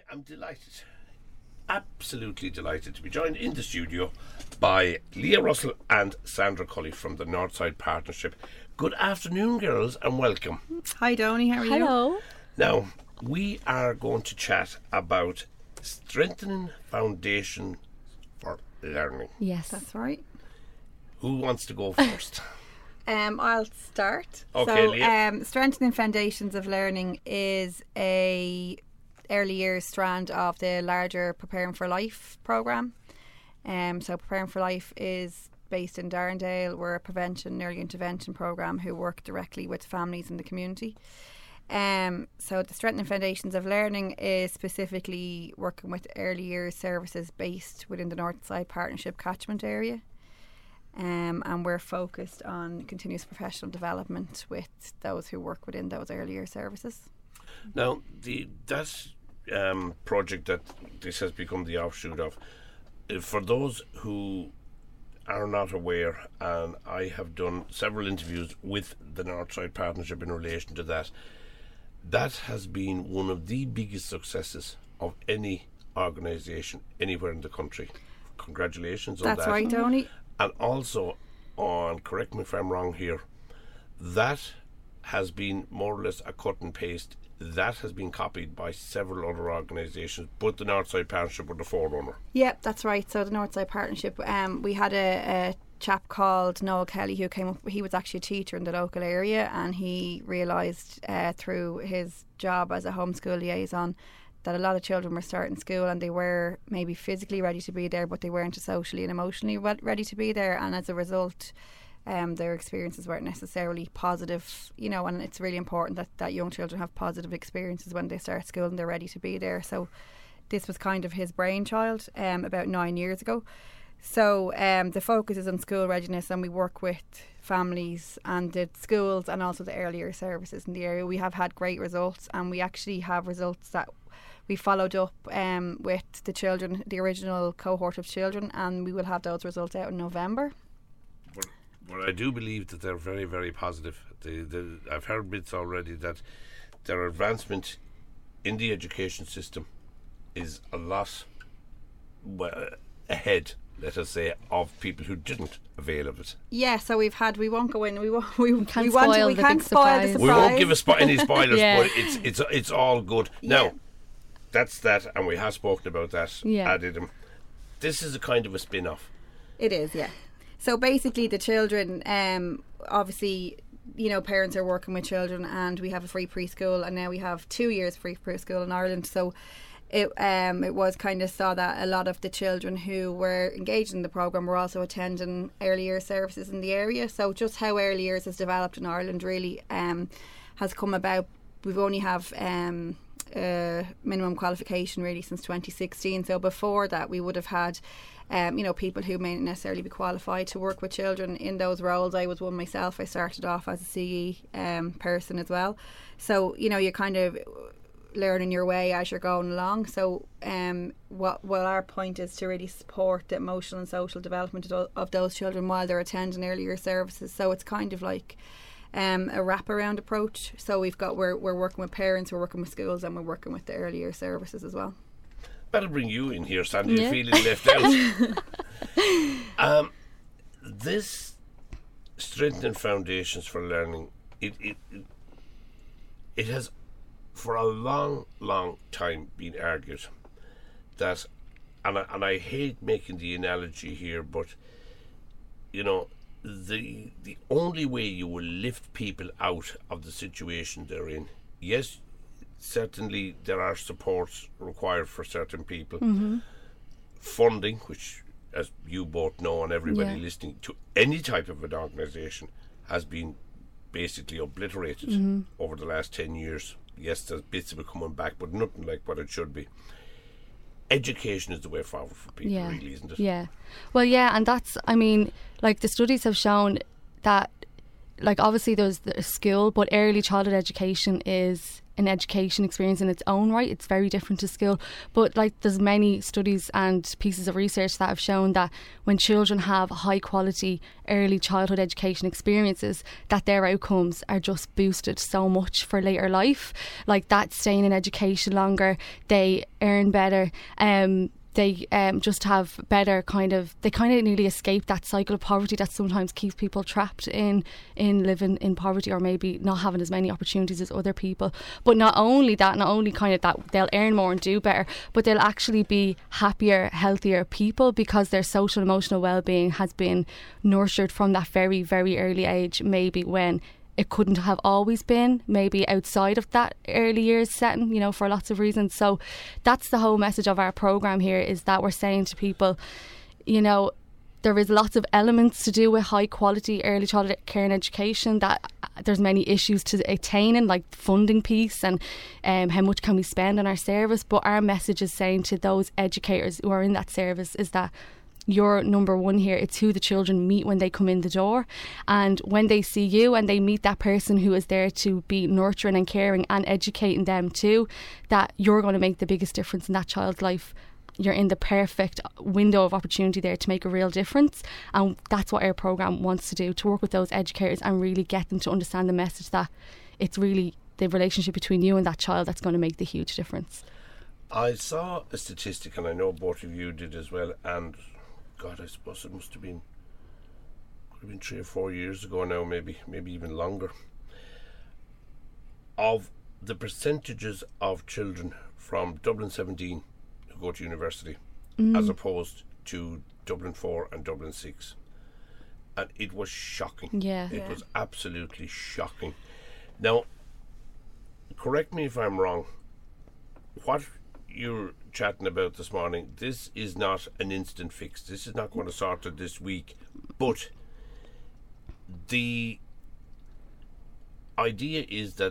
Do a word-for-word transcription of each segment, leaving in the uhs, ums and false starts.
am delighted, absolutely delighted to be joined in the studio by Leah Russell and Sandra Cully from the Northside Partnership. Good afternoon, girls, and welcome. Hi, Donny. How are you? Hello. Now, we are going to chat about strengthening foundation for learning. Yes. That's right. Who wants to go first? Um, I'll start. Okay, so, Leah. um, Strengthening Foundations of Learning is a early years strand of the larger Preparing for Life programme. Um, so Preparing for Life is based in Darndale. We're a prevention and early intervention programme who work directly with families in the community. Um, so the Strengthening Foundations of Learning is specifically working with early years services based within the Northside Partnership catchment area. Um, and we're focused on continuous professional development with those who work within those earlier services. Now, the that um, project that this has become the offshoot of, uh, for those who are not aware, and I have done several interviews with the Northside Partnership in relation to that, that has been one of the biggest successes of any organisation anywhere in the country. Congratulations on that. That's right, Tony. And also, on, correct me if I'm wrong here, that has been more or less a cut and paste. That has been copied by several other organisations, but the Northside Partnership were the forerunner. Yep, that's right. So the Northside Partnership, um, we had a, a chap called Noel Kelly who came up. He was actually a teacher in the local area, and he realised uh, through his job as a homeschool liaison that a lot of children were starting school and they were maybe physically ready to be there, but they weren't socially and emotionally ready to be there, and as a result um, their experiences weren't necessarily positive, you know, and it's really important that, that young children have positive experiences when they start school and they're ready to be there. So this was kind of his brainchild um, about nine years ago. So um, the focus is on school readiness, and we work with families and the schools and also the earlier services in the area. We have had great results, and we actually have results that we followed up um, with the children, the original cohort of children, and we will have those results out in November. But, but I do believe that they're very, very positive. They, they, I've heard bits already that their advancement in the education system is a lot well, ahead, let us say, of people who didn't avail of it. Yeah, so we've had, we won't go in, we won't, we, can't we, want to, spoil we the can't big spoil surprise. the surprise. We won't give a spo- any spoilers, Yeah. but it's it's it's all good. Yeah. Now, that's that, and we have spoken about that Yeah. ad idem. This is a kind of a spin-off. It is, yeah. So basically the children, um, obviously, you know, parents are working with children, and we have a free preschool, and now we have two years free preschool in Ireland. So it um it was kind of saw that a lot of the children who were engaged in the programme were also attending early years services in the area. So just how early years has developed in Ireland really um has come about. We've only have um uh, minimum qualification really since twenty sixteen. So before that we would have had um, you know, people who may not necessarily be qualified to work with children in those roles. I was one myself. I started off as a C E um, person as well. So, you know, you're kind of learning your way as you're going along. So um, what well our point is to really support the emotional and social development of, of those children while they're attending earlier services. So it's kind of like Um, a wraparound approach. So we've got we're we're working with parents, we're working with schools, and we're working with the earlier services as well. Better bring you in here, Sandy. Yeah. You're feeling left out. um, this strengthening foundations for learning, it, it it it has for a long, long time been argued that, and I, and I hate making the analogy here, but you know, the the only way you will lift people out of the situation they're in, yes, certainly there are supports required for certain people, Mm-hmm. funding, which as you both know and everybody Yeah. listening to any type of an organisation has been basically obliterated Mm-hmm. over the last ten years. Yes, there's bits of it coming back, but nothing like what it should be. Education is the way forward for people, Yeah. really, isn't it? Yeah. Well, yeah, and that's, I mean, like the studies have shown that, like obviously there's the school, but early childhood education is an education experience in its own right. It's very different to school. But like there's many studies and pieces of research that have shown that when children have high quality early childhood education experiences, that their outcomes are just boosted so much for later life. Like that staying in education longer, they earn better, um, they um, just have better kind of, they kind of nearly escape that cycle of poverty that sometimes keeps people trapped in in living in poverty, or maybe not having as many opportunities as other people. But not only that, not only kind of that they'll earn more and do better, but they'll actually be happier, healthier people, because their social and emotional well-being has been nurtured from that very, very early age, maybe when it couldn't have always been, maybe outside of that early years setting, you know, for lots of reasons. So that's the whole message of our programme here, is that we're saying to people, you know, there is lots of elements to do with high quality early childhood care and education, that there's many issues to attaining, like the funding piece and um, how much can we spend on our service. But our message is saying to those educators who are in that service is that you're number one here. It's who the children meet when they come in the door, and when they see you and they meet that person who is there to be nurturing and caring and educating them too, that you're going to make the biggest difference in that child's life. You're in the perfect window of opportunity there to make a real difference, and that's what our programme wants to do, to work with those educators and really get them to understand the message that it's really the relationship between you and that child that's going to make the huge difference. I saw a statistic, and I know both of you did as well, and God, I suppose it must have been could have been three or four years ago now, maybe maybe even longer, of the percentages of children from Dublin seventeen who go to university mm. as opposed to Dublin four and Dublin six. And it was shocking. Yeah. It yeah. was absolutely shocking. Now, correct me if I'm wrong, what you're chatting about this morning, this is not an instant fix. This is not going to sort it this week. But the idea is that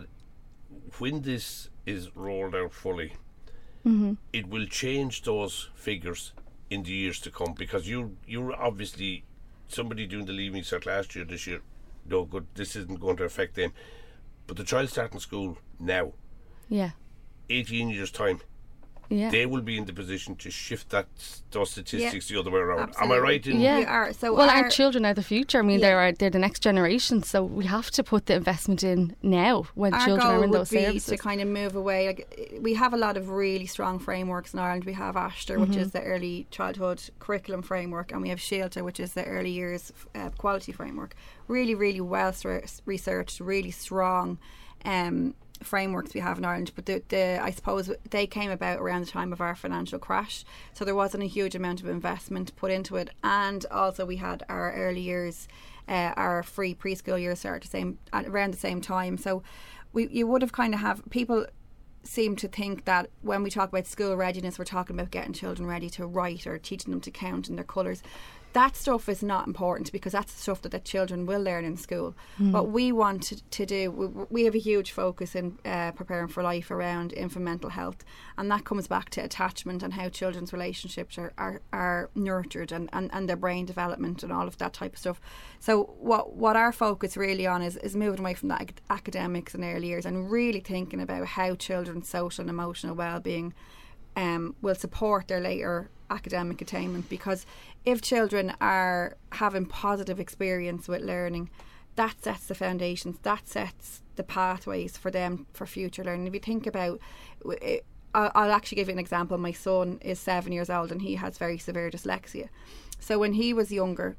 when this is rolled out fully, mm-hmm. it will change those figures in the years to come, because you you're obviously somebody doing the Leaving Cert last year, this year, no good, this isn't going to affect them. But the child starting school now, yeah, eighteen years time, yeah, they will be in the position to shift that those statistics yeah. the other way around. Absolutely. Am I right? In yeah. We are. So well, our, our children are the future. I mean, yeah. they're they're the next generation. So we have to put the investment in now when our children goal are in those would be services. to kind of move away. Like, we have a lot of really strong frameworks in Ireland. We have Ashter, mm-hmm. which is the early childhood curriculum framework, and we have Shielta, which is the early years uh, quality framework. Really, really well researched, really strong. Um, frameworks we have in Ireland, but the, the I suppose they came about around the time of our financial crash, so there wasn't a huge amount of investment put into it. And also we had our early years, uh, our free preschool years start the same at around the same time. So we you would have kind of have people seem to think that when we talk about school readiness, we're talking about getting children ready to write or teaching them to count in their colours. That stuff is not important, because that's the stuff that the children will learn in school. Mm. What we want to, to do, we, we have a huge focus in uh, preparing for life around infant mental health, and that comes back to attachment and how children's relationships are, are, are nurtured, and, and, and their brain development and all of that type of stuff. So what what our focus really on is, is moving away from that academics in early years and really thinking about how children's social and emotional well-being um, will support their later academic attainment. Because if children are having positive experience with learning, that sets the foundations, that sets the pathways for them for future learning. If you think about it, I'll actually give you an example. My son is seven years old and he has very severe dyslexia. So when he was younger,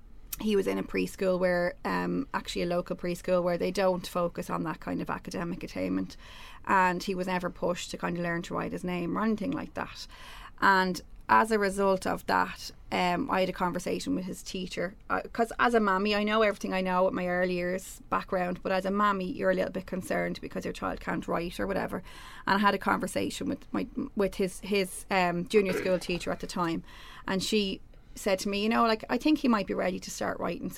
he was in a preschool where um, actually a local preschool where they don't focus on that kind of academic attainment, and he was never pushed to kind of learn to write his name or anything like that. And as a result of that, um, I had a conversation with his teacher, because uh, as a mammy, I know everything I know with my early years background, but as a mammy, you're a little bit concerned because your child can't write or whatever. And I had a conversation with my with his his um, junior school teacher at the time, and she said to me, you know, like, I think he might be ready to start writing. So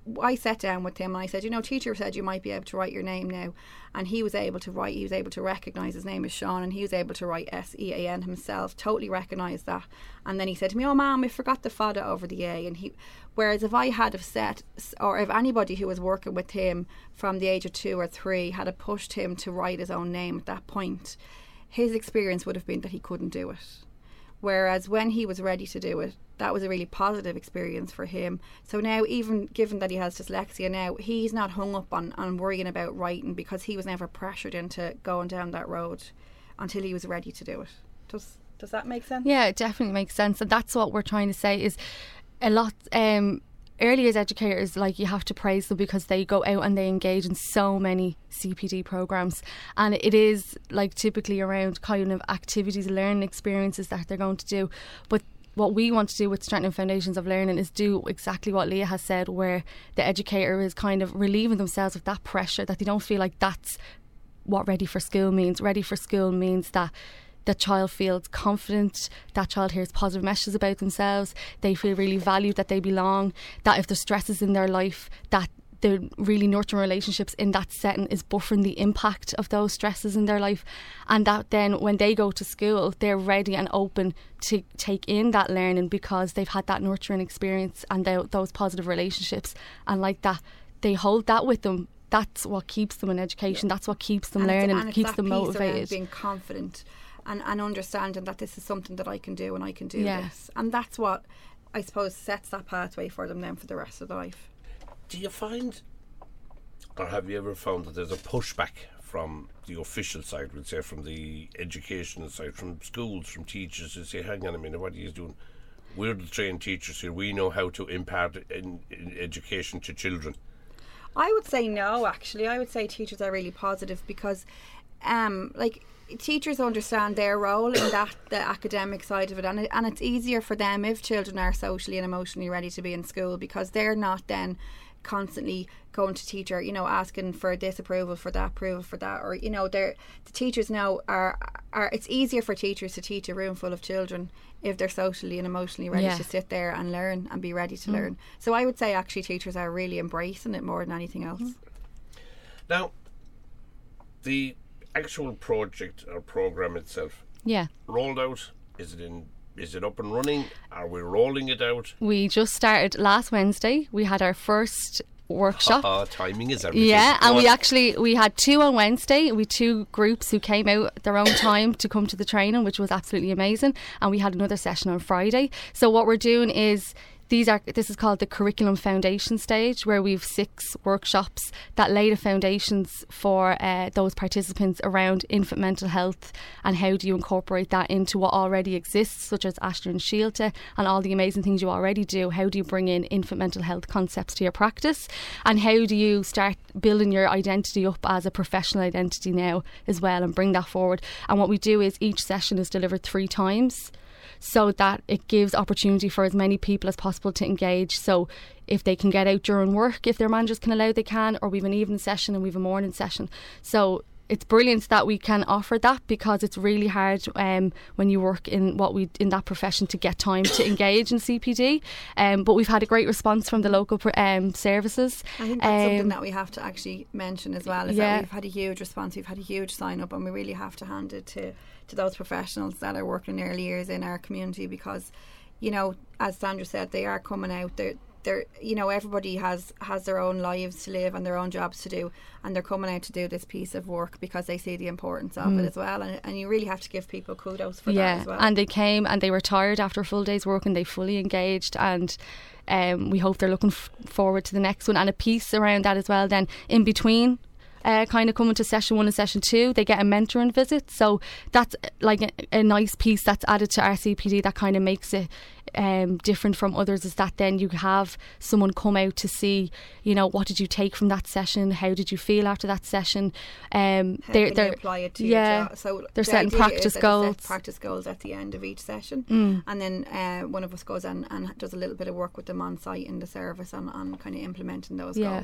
I sat down with him and I said, you know, teacher said you might be able to write your name now. And he was able to write, he was able to recognise his name as Sean, and he was able to write S E A N himself, totally recognised that. And then he said to me, oh ma'am, I forgot the fada over the A. And he, whereas if I had have set, or if anybody who was working with him from the age of two or three had have pushed him to write his own name at that point, his experience would have been that he couldn't do it. Whereas when he was ready to do it, that was a really positive experience for him. So now, even given that he has dyslexia now, he's not hung up on, on worrying about writing, because he was never pressured into going down that road until he was ready to do it. Does does that make sense? Yeah, it definitely makes sense. And that's what we're trying to say is a lot... Um, early years educators, like, you have to praise them because they go out and they engage in so many C P D programs, and it is like typically around kind of activities, learning experiences that they're going to do. But what we want to do with Strengthening Foundations of Learning is do exactly what Leah has said, where the educator is kind of relieving themselves of that pressure, that they don't feel like that's what ready for school means. Ready for school means that that child feels confident, that child hears positive messages about themselves, they feel really valued, that they belong, that if there's stresses in their life, that the really nurturing relationships in that setting is buffering the impact of those stresses in their life, and that then when they go to school they're ready and open to take in that learning because they've had that nurturing experience and they, those positive relationships, and like that they hold that with them. That's what keeps them in education, that's what keeps them and learning, and and keeps them motivated. Being confident and, and understanding that this is something that I can do and I can do yeah. this, and that's what I suppose sets that pathway for them then for the rest of their life. Do you find, or have you ever found that there's a pushback from the official side, we'll say from the educational side, from schools, from teachers, who say, hang on a minute, what are you doing? We're the trained teachers here, we know how to impart in, in education to children. I would say no, actually. I would say teachers are really positive because um, like teachers understand their role in that, the academic side of it, and, it, and it's easier for them if children are socially and emotionally ready to be in school, because they're not then constantly going to teacher, you know, asking for this approval, for that approval, for that, or, you know, they're the teachers now are are it's easier for teachers to teach a room full of children if they're socially and emotionally ready yeah. to sit there and learn and be ready to mm. learn. So I would say actually teachers are really embracing it more than anything else. Mm. Now, the actual project or program itself, yeah, rolled out, is it in Is it up and running? Are we rolling it out? We just started last Wednesday. We had our first workshop. Uh, timing is everything. Yeah, and Go we on. actually we had two on Wednesday. We had two groups who came out at their own time to come to the training, which was absolutely amazing. And we had another session on Friday. So what we're doing is These are. This is called the curriculum foundation stage, where we've six workshops that lay the foundations for uh, those participants around infant mental health and how do you incorporate that into what already exists, such as Ashton and Shielta and all the amazing things you already do. How do you bring in infant mental health concepts to your practice, and how do you start building your identity up as a professional identity now as well and bring that forward. And what we do is each session is delivered three times, so that it gives opportunity for as many people as possible to engage. So if they can get out during work, if their managers can allow, they can, or we have an evening session and we have a morning session. So it's brilliant that we can offer that, because it's really hard um, when you work in what we in that profession to get time to engage in C P D. Um, but we've had a great response from the local um, services. I think that's um, something that we have to actually mention as well, is yeah. that we've had a huge response, we've had a huge sign up, and we really have to hand it to, to those professionals that are working in early years in our community, because, you know, as Sandra said, they are coming out, they're They're, you know, everybody has, has their own lives to live and their own jobs to do, and they're coming out to do this piece of work because they see the importance of mm. it as well, and, and you really have to give people kudos for yeah, that as well. And they came and they were tired after a full day's work and they fully engaged, and um, we hope they're looking f- forward to the next one, and a piece around that as well then in between. Uh, kind of coming to session one and session two, they get a mentoring visit, so that's like a, a nice piece that's added to our C P D that kind of makes it um, different from others, is that then you have someone come out to see, you know, what did you take from that session, how did you feel after that session, um, how they're, can they're, you apply it to yeah, your job? So they're the setting idea practice is that goals. they set practice goals at the end of each session, mm. and then uh, one of us goes and, and does a little bit of work with them on site in the service on, on kind of implementing those yeah. goals.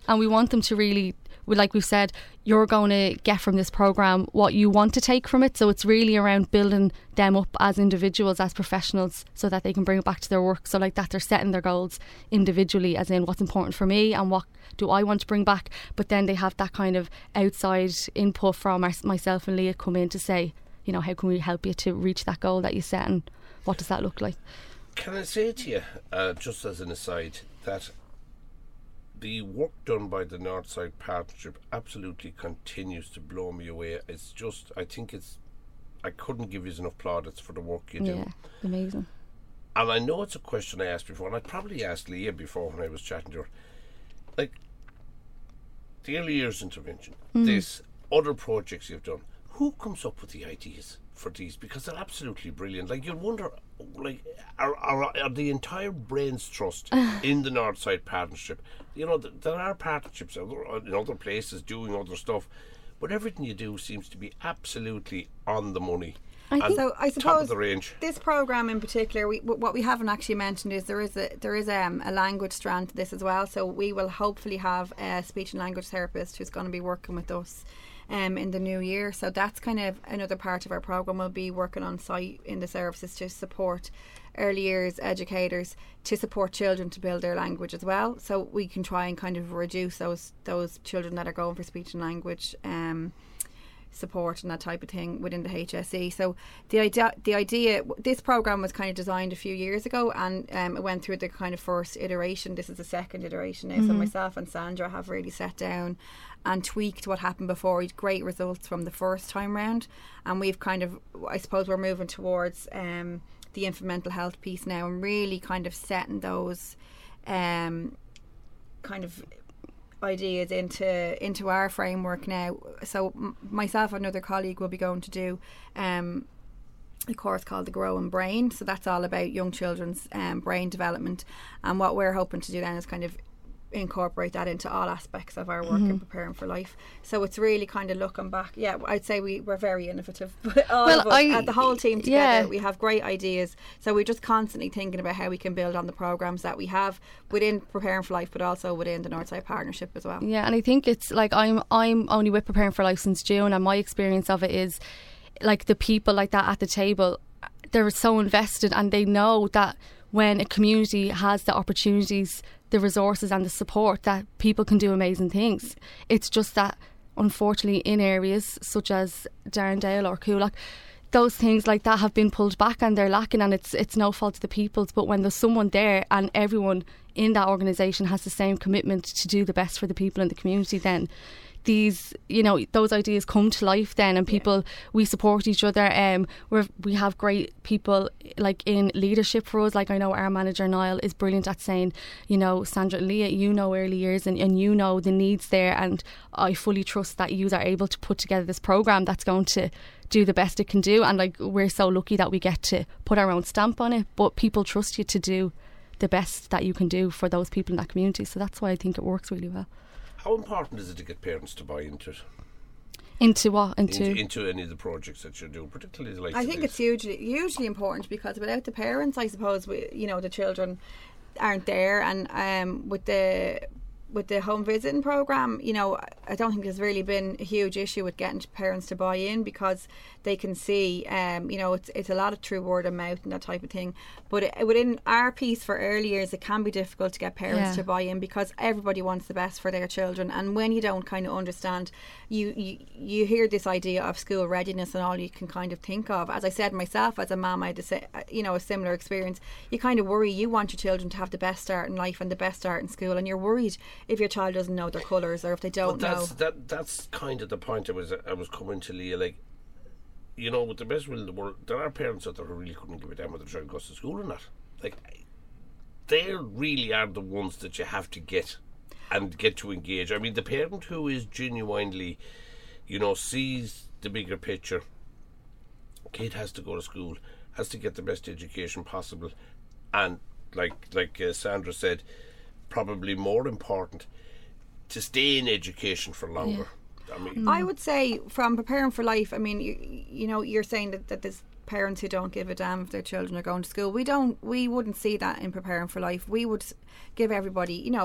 And we want them to really, we- like we've said, you're going to get from this programme what you want to take from it. So it's really around building them up as individuals, as professionals, so that they can bring it back to their work. So like that, they're setting their goals individually, as in what's important for me and what do I want to bring back. But then they have that kind of outside input from our, myself and Leah come in to say, you know, how can we help you to reach that goal that you set, and what does that look like? Can I say to you, uh, just as an aside, that the work done by the Northside Partnership absolutely continues to blow me away. It's just, I think it's, I couldn't give you enough plaudits for the work you do. Yeah, amazing. And I know it's a question I asked before, and I probably asked Leah before when I was chatting to her. Like, the early years intervention, Mm. this, other projects you've done, who comes up with the ideas for these? Because they're absolutely brilliant. Like, you'll wonder, like, are, are, are the entire brains trust in the Northside Partnership? You know, th- there are partnerships other, in other places doing other stuff, but everything you do seems to be absolutely on the money. I and think- So I top of suppose the range. this program in particular, we, w- what we haven't actually mentioned is there is a there is um, a language strand to this as well. So we will hopefully have a speech and language therapist who's going to be working with us um, in the new year. So that's kind of another part of our program. We'll be working on site in the services to support early years educators to support children to build their language as well. So we can try and kind of reduce those those children that are going for speech and language Um, support and that type of thing within the H S E. So the idea, the idea, this program was kind of designed a few years ago, and um, it went through the kind of first iteration. This is the second iteration now. Mm-hmm. So myself and Sandra have really sat down and tweaked what happened before. We had great results from the first time round, and we've kind of, I suppose, we're moving towards um, the infant mental health piece now, and really kind of setting those um, kind of ideas into into our framework now. So m- myself and another colleague will be going to do um, a course called the Growing Brain. So that's all about young children's um, brain development, and what we're hoping to do then is kind of incorporate that into all aspects of our work Mm-hmm. in preparing for life. So it's really kind of looking back. Yeah, I'd say we, we're very innovative. But all Well, of us, I- at the whole team together, yeah. we have great ideas. So we're just constantly thinking about how we can build on the programs that we have within Preparing for Life, but also within the Northside Partnership as well. Yeah, and I think it's like I'm I'm only with Preparing for Life since June, and my experience of it is like the people like that at the table, they're so invested, and they know that when a community has the opportunities, the resources and the support, that people can do amazing things. It's just that unfortunately in areas such as Darndale or Coolock, those things like that have been pulled back and they're lacking, and it's it's no fault of the people's. But when there's someone there and everyone in that organisation has the same commitment to do the best for the people in the community, then these, you know, those ideas come to life then, and people, we support each other. Um, we we have great people like in leadership for us. Like I know our manager Niall is brilliant at saying, you know, Sandra and Leah, you know early years and, and you know the needs there, and I fully trust that you are able to put together this programme that's going to do the best it can do. And like we're so lucky that we get to put our own stamp on it, but people trust you to do the best that you can do for those people in that community. So that's why I think it works really well. How important is it to get parents to buy into it? Into what? Into, Into, into any of the projects that you're doing, particularly like I think it's hugely hugely important, because without the parents, I suppose, we, you know, the children aren't there. And um, with the with the home visiting programme, you know, I don't think there's really been a huge issue with getting parents to buy in, because they can see, um, you know, it's it's a lot of through word of mouth and that type of thing. But it, within our piece for early years, it can be difficult to get parents Yeah. to buy in, because everybody wants the best for their children. And when you don't kind of understand, you, you you hear this idea of school readiness and all you can kind of think of. As I said myself, as a mum, I had a, si- you know, a similar experience. You kind of worry. You want your children to have the best start in life and the best start in school, and you're worried if your child doesn't know their colours, or if they don't But that's know. that that's kind of the point I was I was coming to, Leah. Like, you know, with the best will in the world, there are parents out there who really couldn't give a damn whether their child goes to school or not. Like, they really are the ones that you have to get and get to engage. I mean, the parent who is genuinely, you know, sees the bigger picture. Kid has to go to school, has to get the best education possible, and like like uh, Sandra said, probably more important, to stay in education for longer. I mean, I would say from Preparing for Life, I mean, you, you know, you're saying that, that there's parents who don't give a damn if their children are going to school. We don't, we wouldn't see that in Preparing for Life. We would give everybody, you know,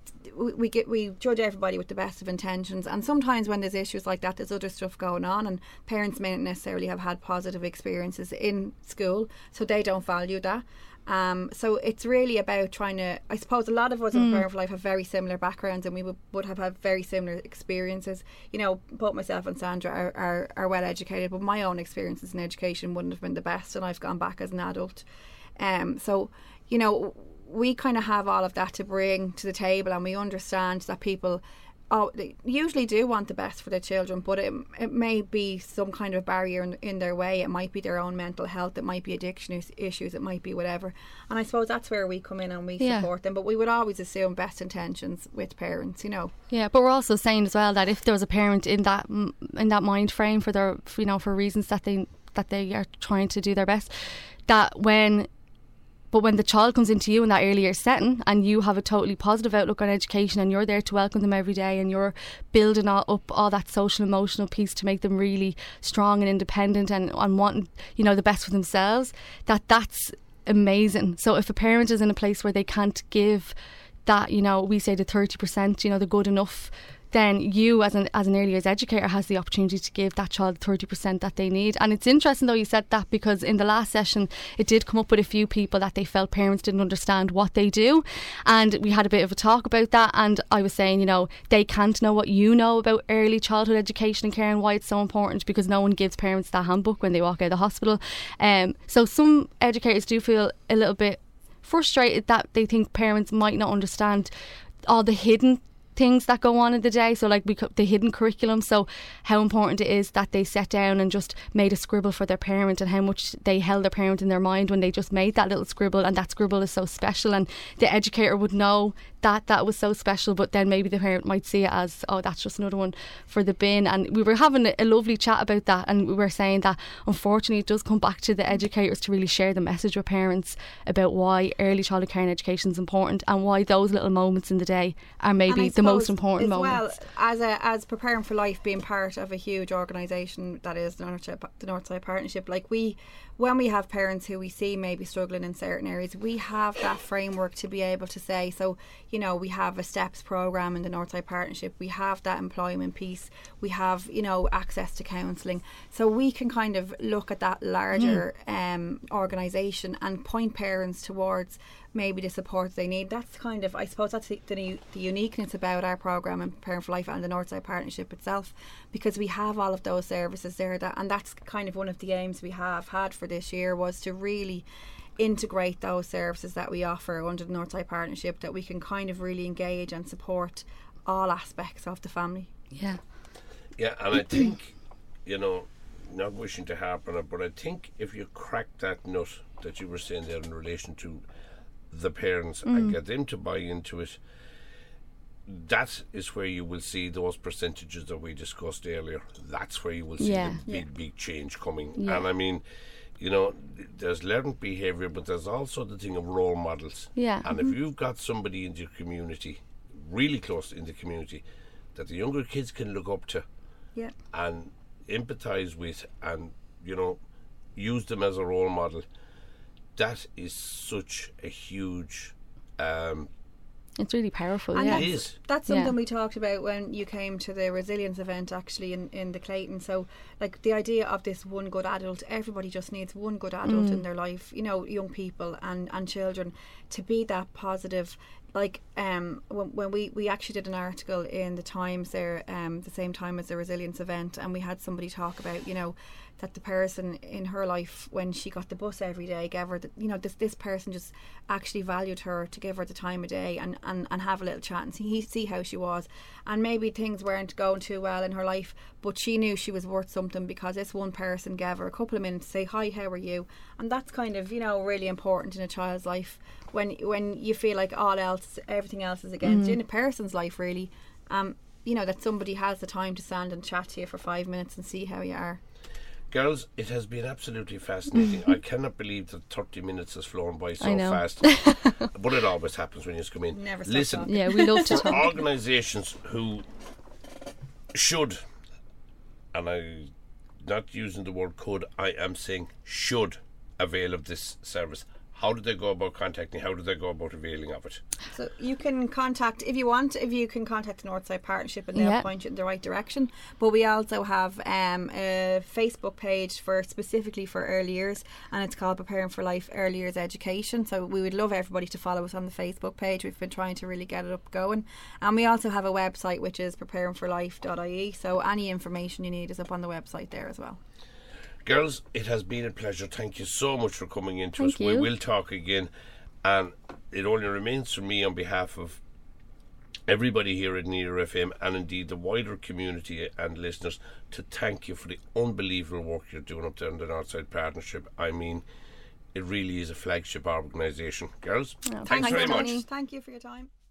we, we get we judge everybody with the best of intentions, and sometimes when there's issues like that, there's other stuff going on, and parents may not necessarily have had positive experiences in school, so they don't value that. Um, so it's really about trying to, I suppose a lot of us in Prepare for Life have very similar backgrounds, and we would, would have had very similar experiences. You know, both myself and Sandra are, are, are well educated, but my own experiences in education wouldn't have been the best, and I've gone back as an adult. Um, so, you know, we kind of have all of that to bring to the table, and we understand that people oh, they usually do want the best for their children, but it, it may be some kind of barrier in, in their way. It might be their own mental health, it might be addiction is- issues, it might be whatever. And I suppose that's where we come in and we Yeah. support them, but we would always assume best intentions with parents, you know. Yeah, but we're also saying as well that if there was a parent in that in that mind frame for their, you know, for reasons that they that they are trying to do their best, that when But when the child comes into you in that earlier setting and you have a totally positive outlook on education and you're there to welcome them every day and you're building all, up all that social emotional piece to make them really strong and independent and, and wanting, you know, the best for themselves, that that's amazing. So if a parent is in a place where they can't give that, you know, we say the thirty percent, you know, the good enough, then you as an as an early years educator has the opportunity to give that child thirty percent that they need. And it's interesting though you said that, because in the last session it did come up with a few people that they felt parents didn't understand what they do, and we had a bit of a talk about that, and I was saying, you know, they can't know what you know about early childhood education and care and why it's so important, because no one gives parents that handbook when they walk out of the hospital. Um, so some educators do feel a little bit frustrated that they think parents might not understand all the hidden things that go on in the day, so like we co- the hidden curriculum, so how important it is that they sat down and just made a scribble for their parent, and how much they held their parent in their mind when they just made that little scribble, and that scribble is so special, and the educator would know that that was so special, but then maybe the parent might see it as, oh, that's just another one for the bin. And we were having a, a lovely chat about that, and we were saying that unfortunately it does come back to the educators to really share the message with parents about why early childhood care and education is important, and why those little moments in the day are maybe the most important as moments. Well, as a, as Preparing for Life being part of a huge organisation that is the Northside, the Northside Partnership, like we, when we have parents who we see maybe struggling in certain areas, we have that framework to be able to say, so, you know, we have a STEPS programme in the Northside Partnership, we have that employment piece, we have, you know, access to counselling, so we can kind of look at that larger mm. um, organisation and point parents towards maybe the support they need. That's kind of, I suppose that's the, the, the uniqueness about our programme in Preparing for Life and the Northside Partnership itself, because we have all of those services there, that, and that's kind of one of the aims we have had for this year, was to really integrate those services that we offer under the Northside Partnership, that we can kind of really engage and support all aspects of the family. Yeah. Yeah, and I think, you know, not wishing to harp on it, but I think if you crack that nut that you were saying there in relation to the parents mm. and get them to buy into it, that is where you will see those percentages that we discussed earlier. That's where you will see yeah. the big, yeah. big change coming. Yeah. And I mean, you know, there's learned behaviour, but there's also the thing of role models. Yeah. And mm-hmm. if you've got somebody in your community, really close in the community, that the younger kids can look up to yeah. and empathise with, and, you know, use them as a role model, that is such a huge um, it's really powerful. And yeah. It that's, is. That's something Yeah. we talked about when you came to the resilience event, actually, in, in the Clayton. So, like, the idea of this one good adult, everybody just needs one good adult Mm. in their life, you know, young people and, and children, to be that positive. Like, um, when, when we, we actually did an article in the Times there, um, the same time as the resilience event, and we had somebody talk about, you know, that the person in her life, when she got the bus every day, gave her the, you know, this this person just actually valued her to give her the time of day and, and, and have a little chat and see, see how she was. And maybe things weren't going too well in her life, but she knew she was worth something because this one person gave her a couple of minutes to say, hi, how are you? And that's kind of, you know, really important in a child's life, when when you feel like all else, everything else is against Mm. you, in a person's life, really. Um, you know, that somebody has the time to stand and chat to you for five minutes and see how you are. Girls, it has been absolutely fascinating. I cannot believe that thirty minutes has flown by so I know. fast. But it always happens when you come in. Never stop Listen, talking. Yeah, we love to for talk. organisations who should, and I'm not using the word could, I am saying should avail of this service, how do they go about contacting? How do they go about availing of it? So you can contact, if you want, if you can contact the Northside Partnership and they'll Yeah. point you in the right direction. But we also have um, a Facebook page for specifically for early years, and it's called Preparing for Life Early Years Education. So we would love everybody to follow us on the Facebook page. We've been trying to really get it up going. And we also have a website which is preparing for life dot I E. So any information you need is up on the website there as well. Girls, it has been a pleasure. Thank you so much for coming in to Thank us. We you. will talk again. And it only remains for me, on behalf of everybody here at Near F M and indeed the wider community and listeners, to thank you for the unbelievable work you're doing up there in the Northside Partnership. I mean, it really is a flagship organisation. Girls, Oh, thanks very much. Tony. Thank you for your time.